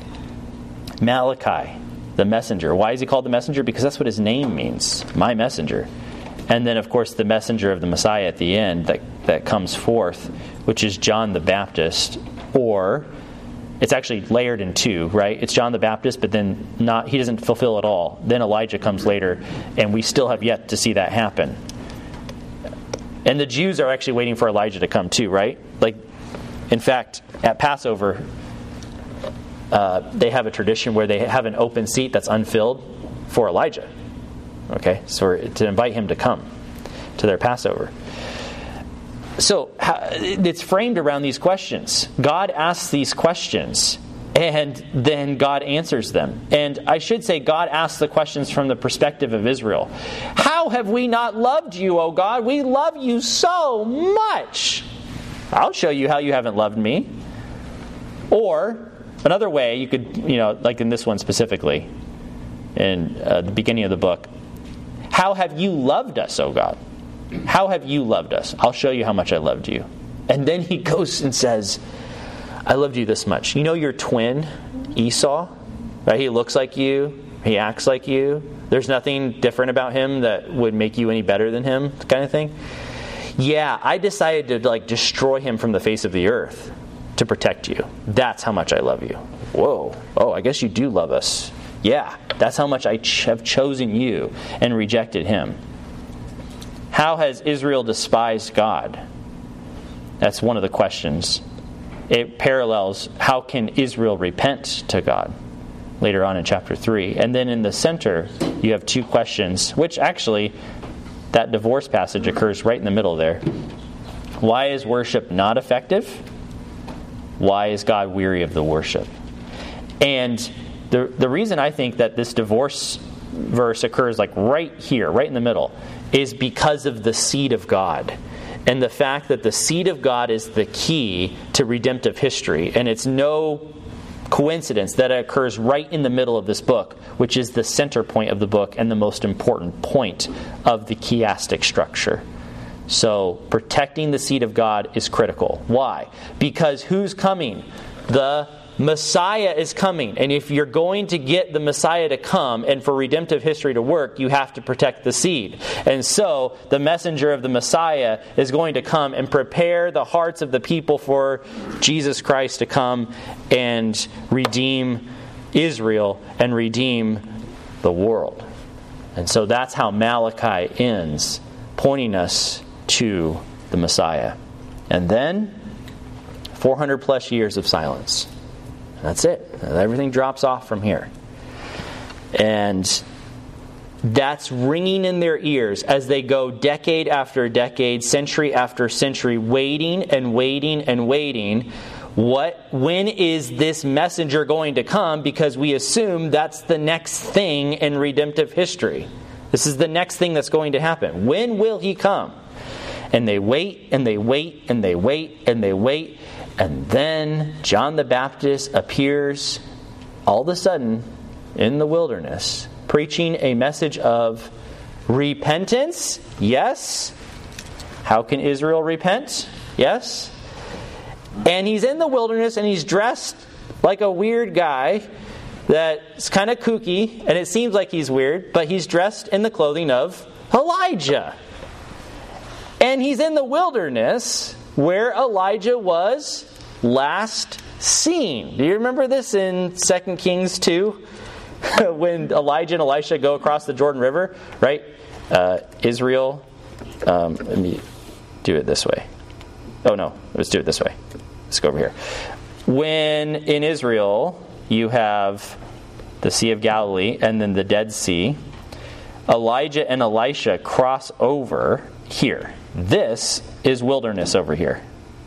Malachi, the messenger. Why is he called the messenger? Because that's what his name means, my messenger. And then, of course, the messenger of the Messiah at the end that, that comes forth, which is John the Baptist. Or, it's actually layered in two, right? It's John the Baptist, but then not he doesn't fulfill it all. Then Elijah comes later, and we still have yet to see that happen. And the Jews are actually waiting for Elijah to come too, right? Like, in fact, at Passover, uh, they have a tradition where they have an open seat that's unfilled for Elijah. Okay, so to invite him to come to their Passover. So it's framed around these questions. God asks these questions, and then God answers them. And I should say God asks the questions from the perspective of Israel. How have we not loved you, O God? We love you so much. I'll show you how you haven't loved me. Or another way you could, you know, like in this one specifically, in uh, the beginning of the book, how have you loved us, O God? How have you loved us? I'll show you how much I loved you. And then he goes and says, I loved you this much. You know your twin, Esau? Right? He looks like you. He acts like you. There's nothing different about him that would make you any better than him, kind of thing. Yeah, I decided to like destroy him from the face of the earth to protect you. That's how much I love you. Whoa. Oh, I guess you do love us. Yeah, that's how much I ch- have chosen you and rejected him. How has Israel despised God? That's one of the questions. It parallels, how can Israel repent to God? Later on in chapter three. And then in the center, you have two questions, which actually, that divorce passage occurs right in the middle there. Why is worship not effective? Why is God weary of the worship? And the the reason I think that this divorce verse occurs like right here, right in the middle, is because of the seed of God. And the fact that the seed of God is the key to redemptive history. And it's no coincidence that it occurs right in the middle of this book, which is the center point of the book and the most important point of the chiastic structure. So protecting the seed of God is critical. Why? Because who's coming? The Messiah is coming. And if you're going to get the Messiah to come and for redemptive history to work, you have to protect the seed. And so the messenger of the Messiah is going to come and prepare the hearts of the people for Jesus Christ to come and redeem Israel and redeem the world. And so that's how Malachi ends, pointing us to the Messiah. And then four hundred plus years of silence. That's it. Everything drops off from here. And that's ringing in their ears as they go decade after decade, century after century, waiting and waiting and waiting. What? When is this messenger going to come? Because we assume that's the next thing in redemptive history. This is the next thing that's going to happen. When will he come? And they wait and they wait and they wait and they wait. And then John the Baptist appears all of a sudden in the wilderness, preaching a message of repentance. Yes. How can Israel repent? Yes. And he's in the wilderness and he's dressed like a weird guy that's kind of kooky, and it seems like he's weird, but he's dressed in the clothing of Elijah. And he's in the wilderness where Elijah was last seen. Do you remember this in Second Kings two? When Elijah and Elisha go across the Jordan River, right? Uh, Israel, um, let me do it this way. Oh no, let's do it this way. Let's go over here. When in Israel you have the Sea of Galilee and then the Dead Sea, Elijah and Elisha cross over here. This is wilderness over here.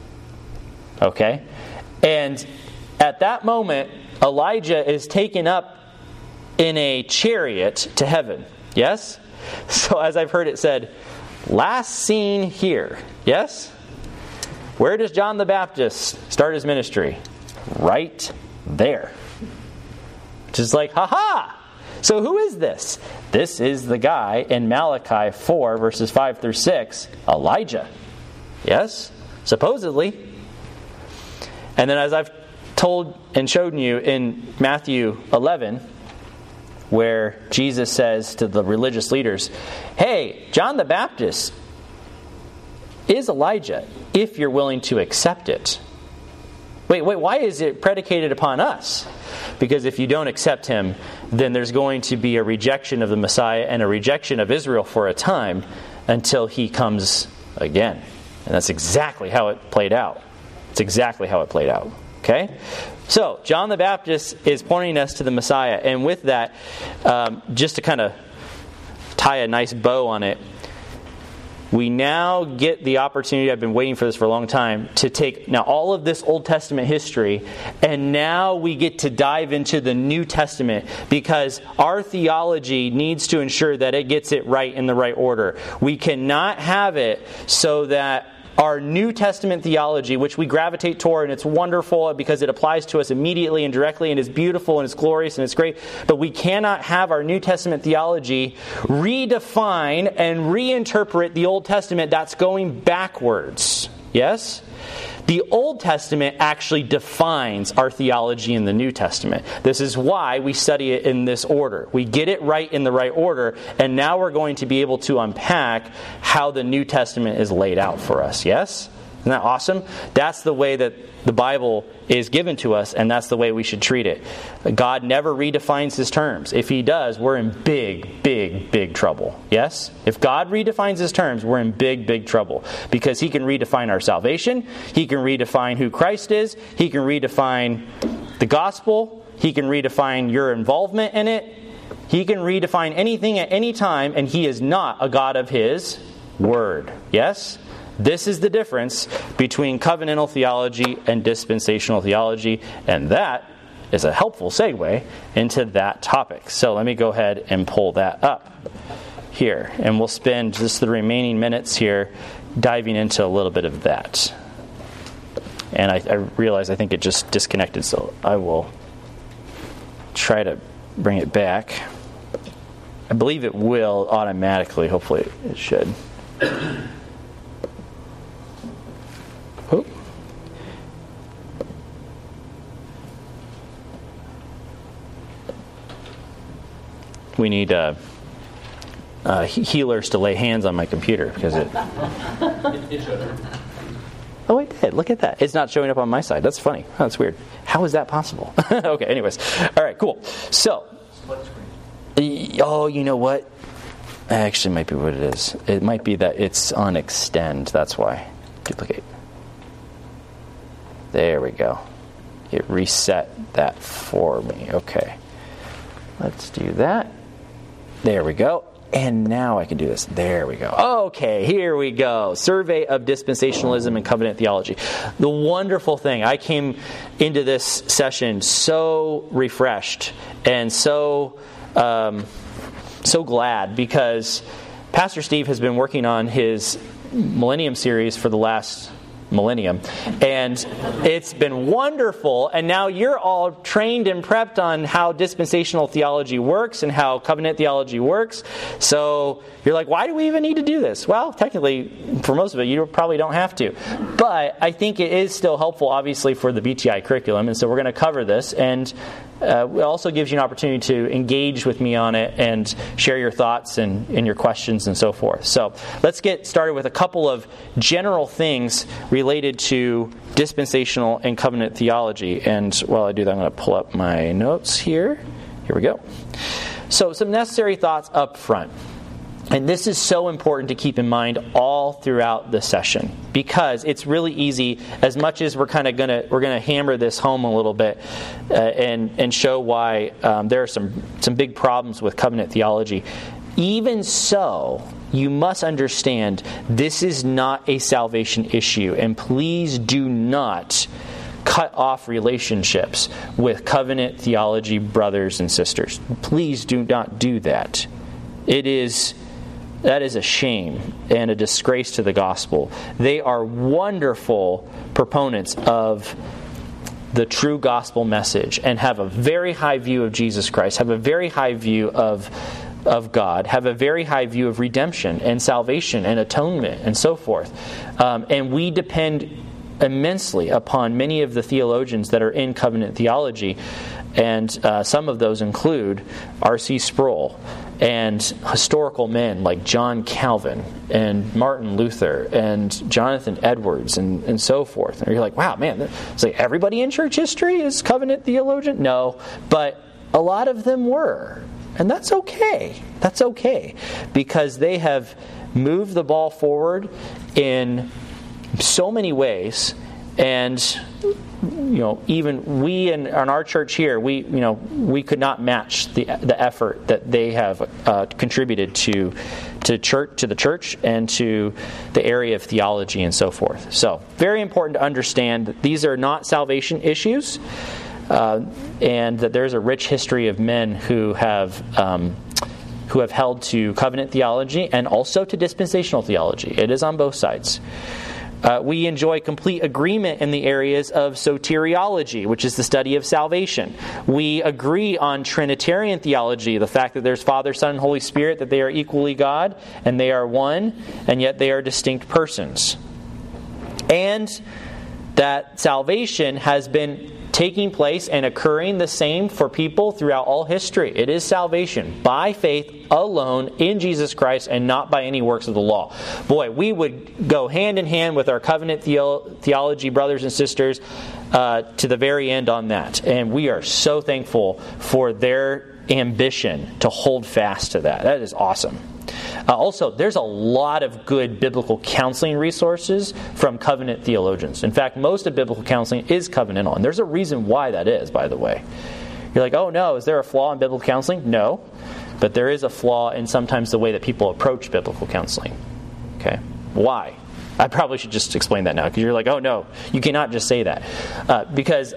Okay? And at that moment, Elijah is taken up in a chariot to heaven. Yes? So as I've heard it said, last seen here. Yes? Where does John the Baptist start his ministry? Right there. Just like, ha-ha! So who is this? This is the guy in Malachi four, verses five through six, Elijah. Yes? Supposedly. And then as I've told and shown you in Matthew eleven, where Jesus says to the religious leaders, hey, John the Baptist is Elijah, if you're willing to accept it. Wait, wait, why is it predicated upon us? Because if you don't accept him, then there's going to be a rejection of the Messiah and a rejection of Israel for a time until he comes again. And that's exactly how it played out. It's exactly how it played out. Okay? So, John the Baptist is pointing us to the Messiah. And with that, um, just to kind of tie a nice bow on it, we now get the opportunity, I've been waiting for this for a long time, to take now all of this Old Testament history, and now we get to dive into the New Testament, because our theology needs to ensure that it gets it right in the right order. We cannot have it so that our New Testament theology, which we gravitate toward, and it's wonderful because it applies to us immediately and directly, and is beautiful and it's glorious and it's great. But we cannot have our New Testament theology redefine and reinterpret the Old Testament that's going backwards. Yes? The Old Testament actually defines our theology in the New Testament. This is why we study it in this order. We get it right in the right order, and now we're going to be able to unpack how the New Testament is laid out for us. Yes? Isn't that awesome? That's the way that the Bible is given to us, and that's the way we should treat it. God never redefines His terms. If He does, we're in big, big, big trouble. Yes? If God redefines His terms, we're in big, big trouble. Because He can redefine our salvation. He can redefine who Christ is. He can redefine the gospel. He can redefine your involvement in it. He can redefine anything at any time, and He is not a God of His word. Yes? This is the difference between covenantal theology and dispensational theology, and that is a helpful segue into that topic. So let me go ahead and pull that up here, and we'll spend just the remaining minutes here diving into a little bit of that. And I, I realize I think it just disconnected, so I will try to bring it back. I believe it will automatically. Hopefully it should. Oh. We need uh, uh, healers to lay hands on my computer because it. it, it showed up. Oh, it did. Look at that. It's not showing up on my side. That's funny. Oh, that's weird. How is that possible? Okay. Anyways, all right. Cool. So. Split screen. Oh, you know what? Actually, might be what it is. It might be that it's on extend. That's why. Duplicate. There we go. It reset that for me. Okay. Let's do that. There we go. And now I can do this. There we go. Okay, here we go. Survey of Dispensationalism and Covenant Theology. The wonderful thing, I came into this session so refreshed and so um, so glad because Pastor Steve has been working on his Millennium series for the last millennium, and it's been wonderful, and now you're all trained and prepped on how dispensational theology works and how covenant theology works. So you're like, why do we even need to do this? Well, technically, for most of it, you probably don't have to, but I think it is still helpful, obviously, for the B T I curriculum, and so we're going to cover this, and Uh, it also gives you an opportunity to engage with me on it and share your thoughts and, and your questions and so forth. So let's get started with a couple of general things related to dispensational and covenant theology. And while I do that, I'm going to pull up my notes here. Here we go. So some necessary thoughts up front. And this is so important to keep in mind all throughout the session because it's really easy. As much as we're kind of gonna we're gonna hammer this home a little bit uh, and and show why um, there are some some big problems with covenant theology. Even so, you must understand this is not a salvation issue, and please do not cut off relationships with covenant theology brothers and sisters. Please do not do that. It is. That is a shame and a disgrace to the gospel. They are wonderful proponents of the true gospel message and have a very high view of Jesus Christ, have a very high view of, of God, have a very high view of redemption and salvation and atonement and so forth. Um, and we depend immensely upon many of the theologians that are in covenant theology, and uh, some of those include R C Sproul and historical men like John Calvin and Martin Luther and Jonathan Edwards and, and so forth. And you're like, wow, man, it's like everybody in church history is covenant theologian? No, but a lot of them were. And that's okay. That's okay. Because they have moved the ball forward in so many ways, and you know, even we in, in our church here, we you know we could not match the the effort that they have uh, contributed to to church to the church and to the area of theology and so forth. So, very important to understand that these are not salvation issues, uh, and that there's a rich history of men who have. Um, who have held to covenant theology and also to dispensational theology. It is on both sides. Uh, we enjoy complete agreement in the areas of soteriology, which is the study of salvation. We agree on Trinitarian theology, the fact that there's Father, Son, and Holy Spirit, that they are equally God, and they are one, and yet they are distinct persons. And that salvation has been taking place and occurring the same for people throughout all history. It is salvation by faith alone in Jesus Christ and not by any works of the law. Boy, we would go hand in hand with our covenant theo- theology brothers and sisters uh, to the very end on that. And we are so thankful for their ambition to hold fast to that. That is awesome. Uh, also, there's a lot of good biblical counseling resources from covenant theologians. In fact, most of biblical counseling is covenantal. And there's a reason why that is, by the way. You're like, oh no, is there a flaw in biblical counseling? No. But there is a flaw in sometimes the way that people approach biblical counseling. Okay? Why? I probably should just explain that now, because you're like, oh no, you cannot just say that. Uh, because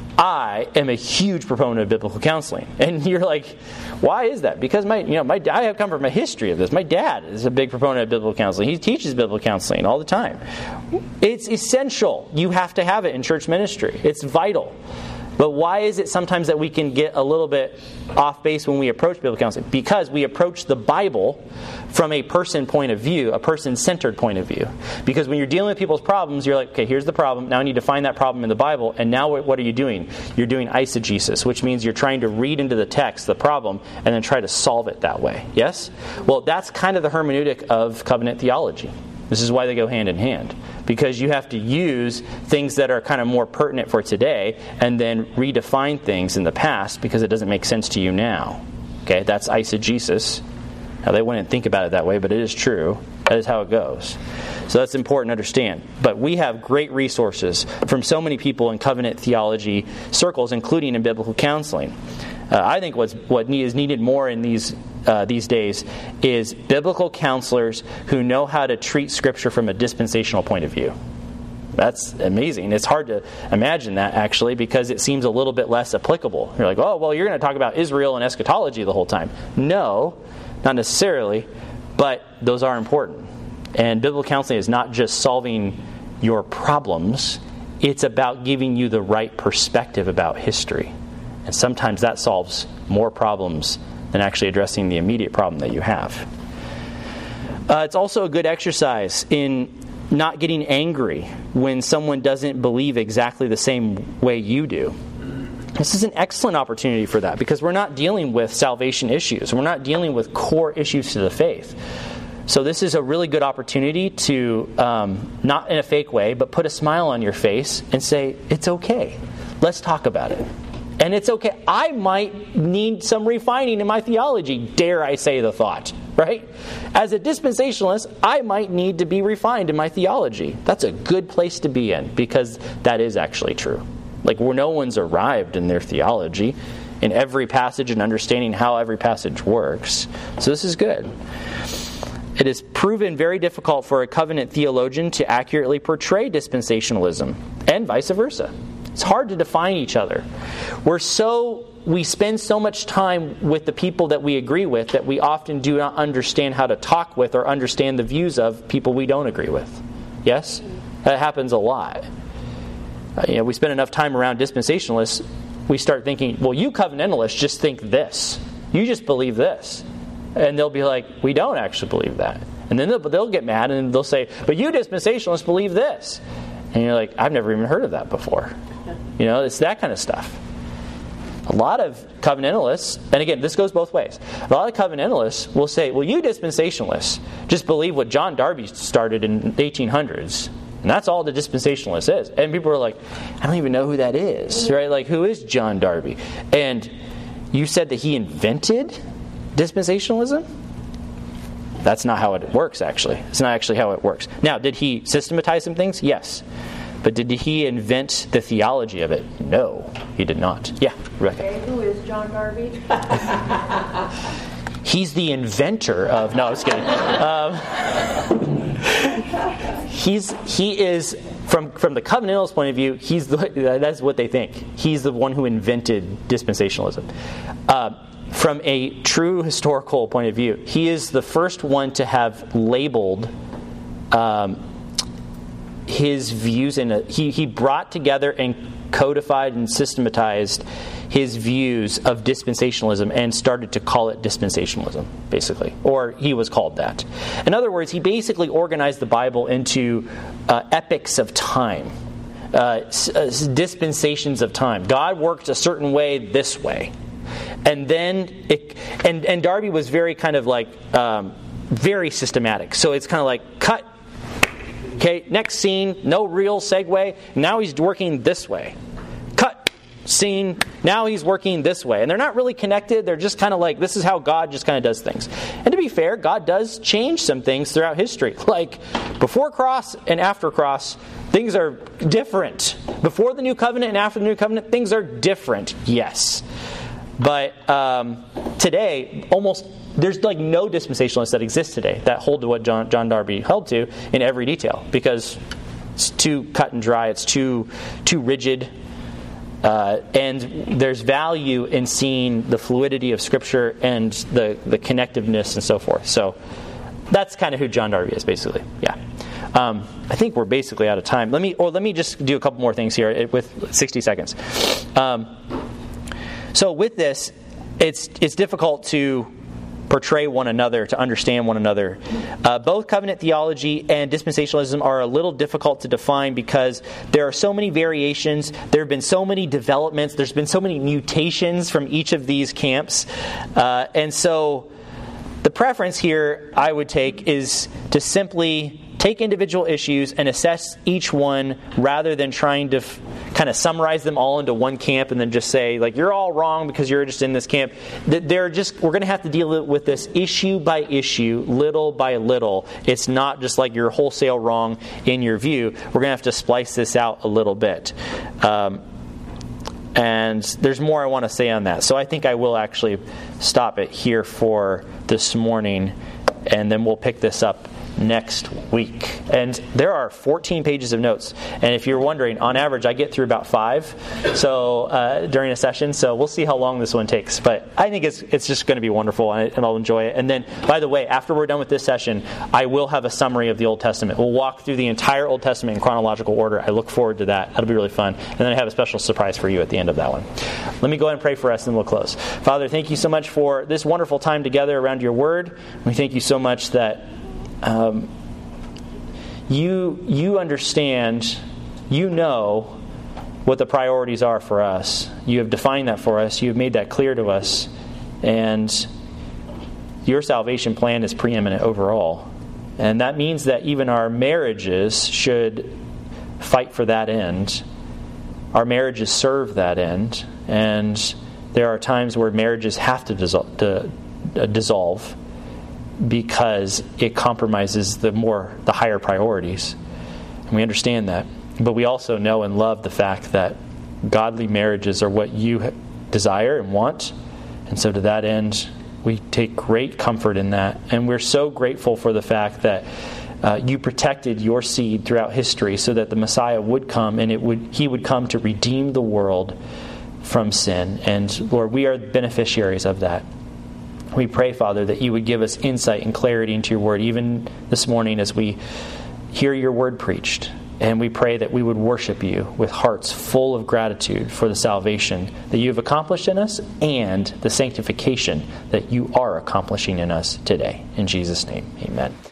I am a huge proponent of biblical counseling. And you're like, why is that? Because my, you know, my I have come from a history of this. My dad is a big proponent of biblical counseling. He teaches biblical counseling all the time. It's essential. You have to have it in church ministry. It's vital. But why is it sometimes that we can get a little bit off base when we approach biblical counseling? Because we approach the Bible from a person point of view, a person-centered point of view. Because when you're dealing with people's problems, you're like, okay, here's the problem. Now I need to find that problem in the Bible. And now what are you doing? You're doing eisegesis, which means you're trying to read into the text the problem and then try to solve it that way. Yes? Well, that's kind of the hermeneutic of covenant theology. This is why they go hand in hand. Because you have to use things that are kind of more pertinent for today and then redefine things in the past because it doesn't make sense to you now. Okay, that's eisegesis. Now, they wouldn't think about it that way, but it is true. That is how it goes. So that's important to understand. But we have great resources from so many people in covenant theology circles, including in biblical counseling. Uh, I think what's, what is needed more in these uh, these days is biblical counselors who know how to treat Scripture from a dispensational point of view. That's amazing. It's hard to imagine that, actually, because it seems a little bit less applicable. You're like, oh, well, you're going to talk about Israel and eschatology the whole time. No, not necessarily, but those are important. And biblical counseling is not just solving your problems. It's about giving you the right perspective about history. And sometimes that solves more problems than actually addressing the immediate problem that you have. Uh, it's also a good exercise in not getting angry when someone doesn't believe exactly the same way you do. This is an excellent opportunity for that because we're not dealing with salvation issues. We're not dealing with core issues to the faith. So this is a really good opportunity to, um, not in a fake way, but put a smile on your face and say, it's okay. Let's talk about it. And it's okay. I might need some refining in my theology, dare I say the thought, right? As a dispensationalist, I might need to be refined in my theology. That's a good place to be in because that is actually true. Like, where no one's arrived in their theology in every passage and understanding how every passage works. So this is good. It is proven very difficult for a covenant theologian to accurately portray dispensationalism, and vice versa. It's hard to define each other. We're so we spend so much time with the people that we agree with that we often do not understand how to talk with or understand the views of people we don't agree with. Yes? That happens a lot. Uh, you know, we spend enough time around dispensationalists, we start thinking, well, you covenantalists just think this. You just believe this. And they'll be like, we don't actually believe that. And then they'll, they'll get mad and they'll say, but you dispensationalists believe this. And you're like, I've never even heard of that before. You know, it's that kind of stuff. A lot of covenantalists, and again, this goes both ways. A lot of covenantalists will say, well, you dispensationalists just believe what John Darby started in the eighteen hundreds. And that's all the dispensationalist is. And people are like, I don't even know who that is. Right? Like, who is John Darby? And you said that he invented dispensationalism? That's not how it works, actually. It's not actually how it works. Now, did he systematize some things? Yes. But did he invent the theology of it? No, he did not. Yeah, Rebecca. Okay, who is John Darby? He's the inventor of... No, I was kidding. Um, he's he is from from the covenantalist point of view. He's the, that's what they think. He's the one who invented dispensationalism. Uh, from a true historical point of view, he is the first one to have labeled. Um, his views in a, he, he brought together and codified and systematized his views of dispensationalism and started to call it dispensationalism, basically. Or he was called that. In other words, he basically organized the Bible into uh, epochs of time. Uh, dispensations of time. God worked a certain way this way. And then, it, and, and Darby was very kind of like, um, very systematic. So it's kind of like, cut. Okay, next scene, no real segue. Now he's working this way. Cut. Scene. Now he's working this way. And they're not really connected. They're just kind of like, this is how God just kind of does things. And to be fair, God does change some things throughout history. Like, before cross and after cross, things are different. Before the new covenant and after the new covenant, things are different. Yes. But um, today, almost there's like no dispensationalists that exist today that hold to what John, John Darby held to in every detail, because it's too cut and dry. It's too too rigid. Uh, and there's value in seeing the fluidity of Scripture and the, the connectiveness and so forth. So that's kind of who John Darby is, basically. Yeah. Um, I think we're basically out of time. Let me, or let me just do a couple more things here with sixty seconds. Um, so with this, it's it's difficult to portray one another, to understand one another. Uh, both covenant theology and dispensationalism are a little difficult to define because there are so many variations. There have been so many developments. There's been so many mutations from each of these camps. Uh, and so the preference here I would take is to simply take individual issues and assess each one rather than trying to f- kind of summarize them all into one camp and then just say, like, you're all wrong because you're just in this camp. They're just, we're going to have to deal with this issue by issue, little by little. It's not just like you're wholesale wrong in your view. We're going to have to splice this out a little bit. Um, and there's more I want to say on that. So I think I will actually stop it here for this morning, and then we'll pick this up next week. And there are fourteen pages of notes, and if you're wondering, on average I get through about five so uh, during a session, so we'll see how long this one takes, but I think it's it's just going to be wonderful, and, and I'll enjoy it. And then, by the way, after we're done with this session, I will have a summary of the Old Testament. We'll walk through the entire Old Testament in chronological order. I look forward to that. That'll be really fun. And then I have a special surprise for you at the end of that one. Let me go ahead and pray for us, and we'll close. Father, thank you so much for this wonderful time together around your word. We thank you so much that Um, you you understand, you know what the priorities are for us. You have defined that for us. You have made that clear to us. And your salvation plan is preeminent overall. And that means that even our marriages should fight for that end. Our marriages serve that end. And there are times where marriages have to dissol- to, uh, dissolve. because it compromises the more, the higher priorities. And we understand that. But we also know and love the fact that godly marriages are what you desire and want. And so to that end, we take great comfort in that. And we're so grateful for the fact that uh, you protected your seed throughout history so that the Messiah would come, and it would he would come to redeem the world from sin. And Lord, we are beneficiaries of that. We pray, Father, that you would give us insight and clarity into your word, even this morning as we hear your word preached. And we pray that we would worship you with hearts full of gratitude for the salvation that you have accomplished in us and the sanctification that you are accomplishing in us today. In Jesus' name, amen.